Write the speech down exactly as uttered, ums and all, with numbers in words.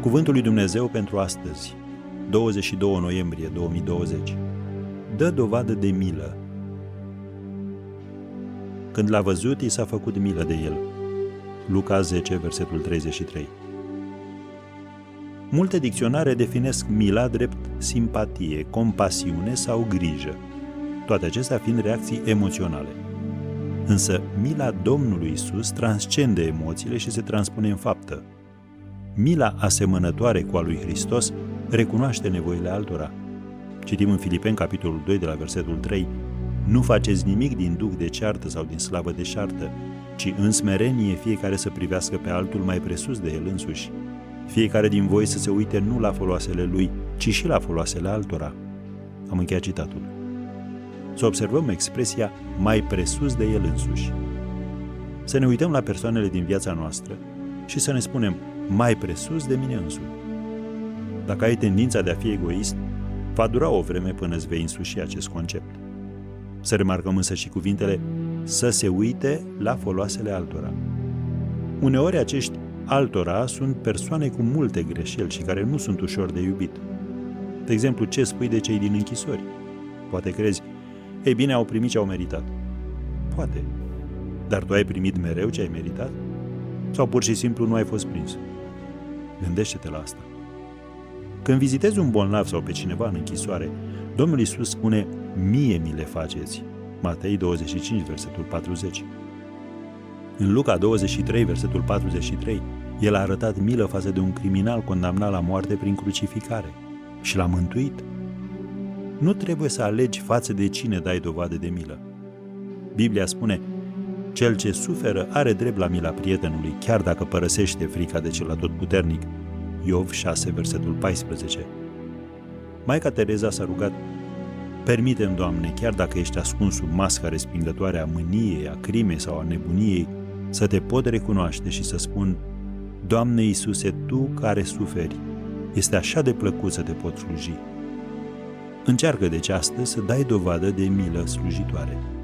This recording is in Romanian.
Cuvântul lui Dumnezeu pentru astăzi, douăzeci și doi noiembrie două mii douăzeci. Dă dovadă de milă. Când l-a văzut, i s-a făcut milă de el. Luca zece, versetul treizeci și trei. Multe dicționare definesc mila drept simpatie, compasiune sau grijă, toate acestea fiind reacții emoționale. Însă mila Domnului Iisus transcende emoțiile și se transpune în faptă. Mila asemănătoare cu a lui Hristos recunoaște nevoile altora. Citim în Filipeni, capitolul doi, de la versetul trei, nu faceți nimic din duh de ceartă sau din slavă de șartă, ci în smerenie fiecare să privească pe altul mai presus de el însuși. Fiecare din voi să se uite nu la foloasele lui, ci și la foloasele altora. Am încheiat citatul. Să observăm expresia mai presus de el însuși. Să ne uităm la persoanele din viața noastră și să ne spunem mai presus de mine însumi. Dacă ai tendința de a fi egoist, va dura o vreme până îți vei însuși acest concept. Să remarcăm însă și cuvintele să se uite la foloasele altora. Uneori acești altora sunt persoane cu multe greșeli și care nu sunt ușor de iubit. De exemplu, ce spui de cei din închisori? Poate crezi, ei bine, au primit ce au meritat. Poate. Dar tu ai primit mereu ce ai meritat? Sau pur și simplu nu ai fost prins? Gândește-te la asta. Când vizitezi un bolnav sau pe cineva în închisoare, Domnul Iisus spune, mie mi le faceți. Matei douăzeci și cinci, versetul patruzeci. În Luca douăzeci și trei, versetul patruzeci și trei, el a arătat milă față de un criminal condamnat la moarte prin crucificare și l-a mântuit. Nu trebuie să alegi față de cine dai dovadă de milă. Biblia spune, cel ce suferă are drept la mila prietenului, chiar dacă părăsește frica de cel atotputernic. Iov șase, versetul paisprezece. Maica Tereza s-a rugat, permite-mi, Doamne, chiar dacă ești ascuns sub masca respingătoare a mâniei, a crimei sau a nebuniei, să te pot recunoaște și să spun, Doamne Iisuse, Tu care suferi, este așa de plăcut să te pot sluji. Încearcă deci astăzi să dai dovadă de milă slujitoare.